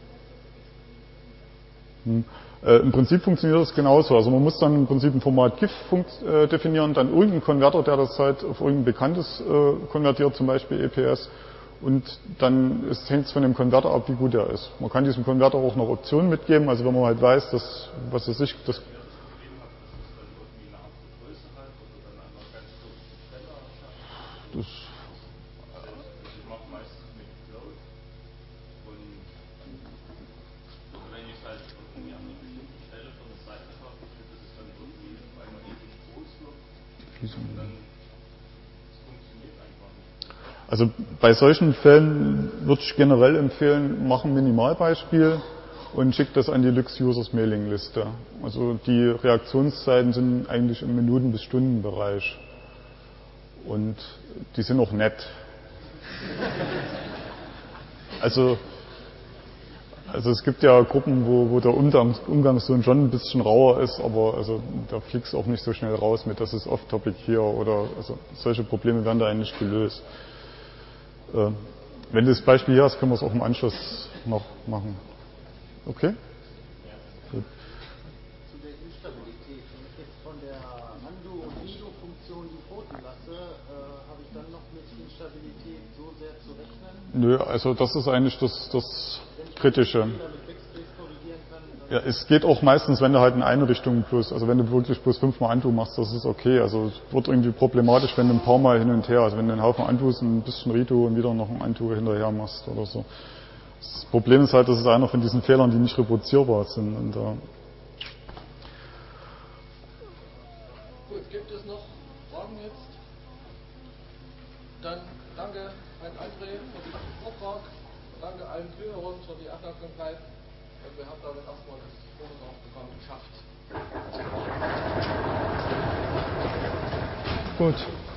Hm. Äh, Im Prinzip funktioniert das genauso. Also man muss dann im Prinzip ein Format GIF äh, definieren, dann irgendeinen Konverter, der das halt auf irgendein bekanntes äh, konvertiert, zum Beispiel E P S. Und dann hängt es von dem Konverter ab, wie gut er ist. Man kann diesem Konverter auch noch Optionen mitgeben, also wenn man halt weiß, dass, was weiß ich, das. Das Also bei solchen Fällen würde ich generell empfehlen, mach ein Minimalbeispiel und schick das an die Lux-Users-Mailing-Liste. Also die Reaktionszeiten sind eigentlich im Minuten- bis Stundenbereich. Und die sind auch nett. Also, also es gibt ja Gruppen, wo, wo der Umgangs, Umgangston schon ein bisschen rauer ist, aber also da fliegst du auch nicht so schnell raus mit, das ist off-topic hier oder also solche Probleme werden da eigentlich gelöst. Äh, wenn du das Beispiel hier hast, können wir es auch im Anschluss noch machen. Okay? Gut. Zu der Instabilität. Wenn ich jetzt von der Undo- und Redo-Funktion die Pfoten lasse, äh, habe ich dann noch mit Instabilität so sehr zu rechnen? Nö, also das ist eigentlich das, das Kritische. Ja, es geht auch meistens, wenn du halt in eine Richtung plus, also wenn du wirklich bloß fünfmal Undo machst, das ist okay. Also es wird irgendwie problematisch, wenn du ein paar Mal hin und her, also wenn du einen Haufen Undos, ein bisschen Redo und wieder noch ein Undo hinterher machst oder so. Das Problem ist halt, das ist einer von diesen Fehlern, die nicht reproduzierbar sind. Und, äh Gut, gibt es noch Fragen jetzt? Dann danke an André für diesen Vortrag, danke allen Zuhörern für die Aufmerksamkeit. Und wir haben damit erstmal das Vortragsprogramm geschafft. Gut.